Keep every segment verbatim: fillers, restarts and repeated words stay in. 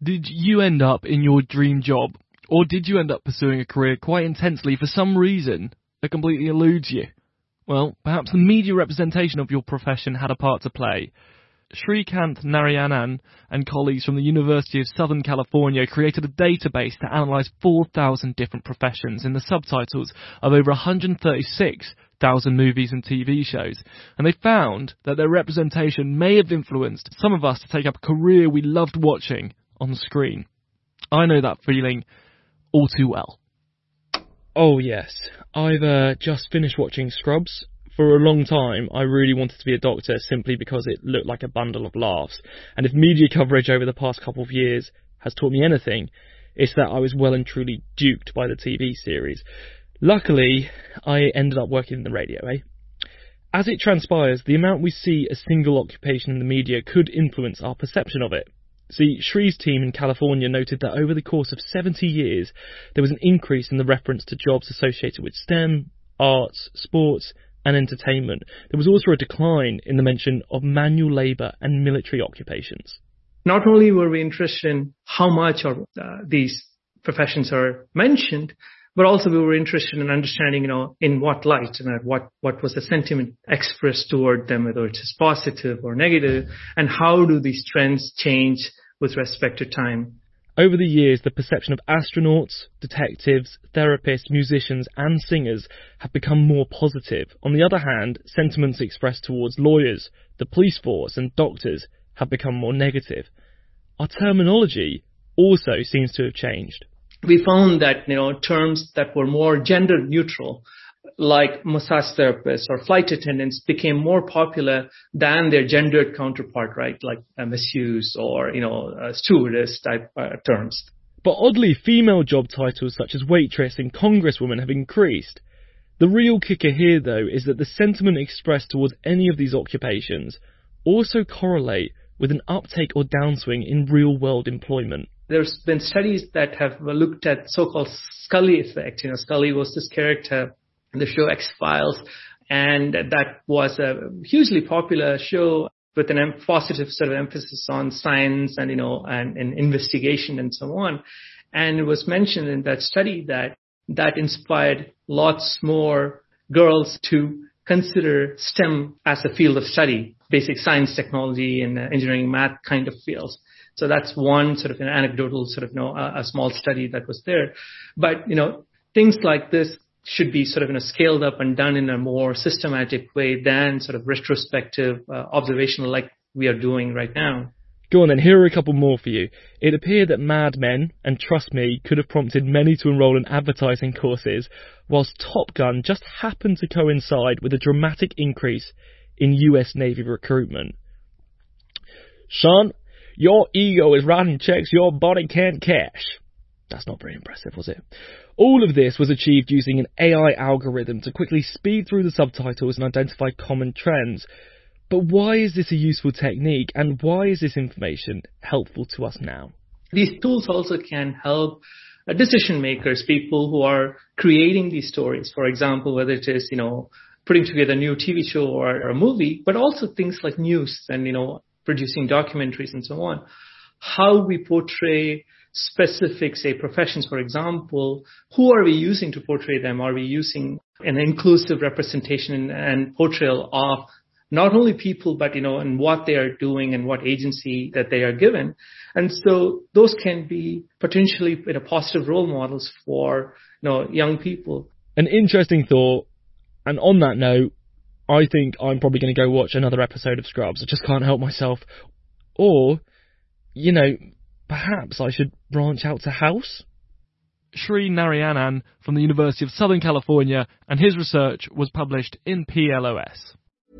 Did you end up in your dream job, or did you end up pursuing a career quite intensely for some reason that completely eludes you? Well, perhaps the media representation of your profession had a part to play. Shrikant Narayanan and colleagues from the University of Southern California created a database to analyse four thousand different professions in the subtitles of over one hundred thirty-six thousand movies and T V shows, and they found that their representation may have influenced some of us to take up a career we loved watching on the screen. I know that feeling all too well. Oh yes, I've uh, just finished watching Scrubs. For a long time, I really wanted to be a doctor simply because it looked like a bundle of laughs. And if media coverage over the past couple of years has taught me anything, it's that I was well and truly duped by the T V series. Luckily, I ended up working in the radio, eh? As it transpires, the amount we see a single occupation in the media could influence our perception of it. See, Shree's team in California noted that over the course of seventy years, there was an increase in the reference to jobs associated with STEM, arts, sports, and entertainment. There was also a decline in the mention of manual labour and military occupations. Not only were we interested in how much of uh, these professions are mentioned, but also we were interested in understanding, you know, in what light and what, what was the sentiment expressed toward them, whether it is positive or negative, and how do these trends change with respect to time. Over the years, the perception of astronauts, detectives, therapists, musicians and singers have become more positive. On the other hand, sentiments expressed towards lawyers, the police force and doctors have become more negative. Our terminology also seems to have changed. We found that, you know, terms that were more gender neutral, like massage therapists or flight attendants, became more popular than their gendered counterpart, right? Like uh, masseuse or, you know, uh, stewardess type uh, terms. But oddly, female job titles such as waitress and congresswoman have increased. The real kicker here, though, is that the sentiment expressed towards any of these occupations also correlate with an uptake or downswing in real-world employment. There's been studies that have looked at so-called Scully effect. You know, Scully was this character the show X-Files, and that was a hugely popular show with an em- positive sort of emphasis on science and, you know, and, and investigation and so on. And it was mentioned in that study that that inspired lots more girls to consider STEM as a field of study, basic science, technology, and uh, engineering, math kind of fields. So that's one sort of an anecdotal sort of, you know, a, a small study that was there. But, you know, things like this should be sort of, you know, scaled up and done in a more systematic way than sort of retrospective, uh, observational like we are doing right now. Go on then, here are a couple more for you. It appeared that Mad Men and Trust Me could have prompted many to enrol in advertising courses, whilst Top Gun just happened to coincide with a dramatic increase in U S Navy recruitment. Son, your ego is writing checks your body can't cash. That's not very impressive, was it? All of this was achieved using an A I algorithm to quickly speed through the subtitles and identify common trends. But why is this a useful technique, and why is this information helpful to us now? These tools also can help decision makers, people who are creating these stories. For example, whether it is, you know, putting together a new T V show or, or a movie, but also things like news and, you know, producing documentaries and so on. How we portray specific, say, professions, for example, who are we using to portray them? Are we using an inclusive representation and portrayal of not only people, but, you know, and what they are doing and what agency that they are given? And so those can be potentially, you know, positive role models for, you know, young people. An interesting thought. And on that note, I think I'm probably going to go watch another episode of Scrubs. I just can't help myself. Or, you know, perhaps I should branch out to House? Shree Narayanan from the University of Southern California, and his research was published in P L O S.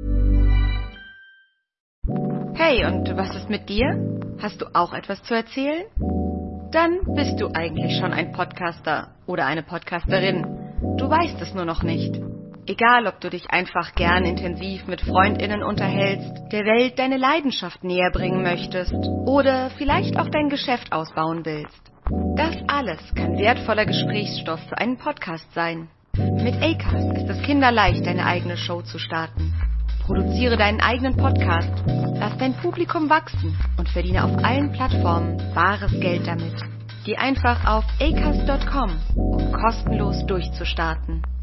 Hey, und was ist mit dir? Hast du auch etwas zu erzählen? Dann bist du eigentlich schon ein Podcaster oder eine Podcasterin. Du weißt es nur noch nicht. Egal, ob du dich einfach gern intensiv mit FreundInnen unterhältst, der Welt deine Leidenschaft näher bringen möchtest oder vielleicht auch dein Geschäft ausbauen willst. Das alles kann wertvoller Gesprächsstoff für einen Podcast sein. Mit Acast ist es kinderleicht, deine eigene Show zu starten. Produziere deinen eigenen Podcast, lass dein Publikum wachsen und verdiene auf allen Plattformen bares Geld damit. Geh einfach auf acast Punkt com, um kostenlos durchzustarten.